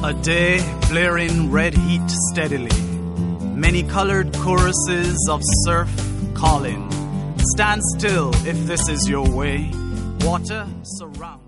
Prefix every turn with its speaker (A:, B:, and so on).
A: A day flaring red heat steadily. Many colored choruses of surf calling. Stand still if this is your way. Water surrounds.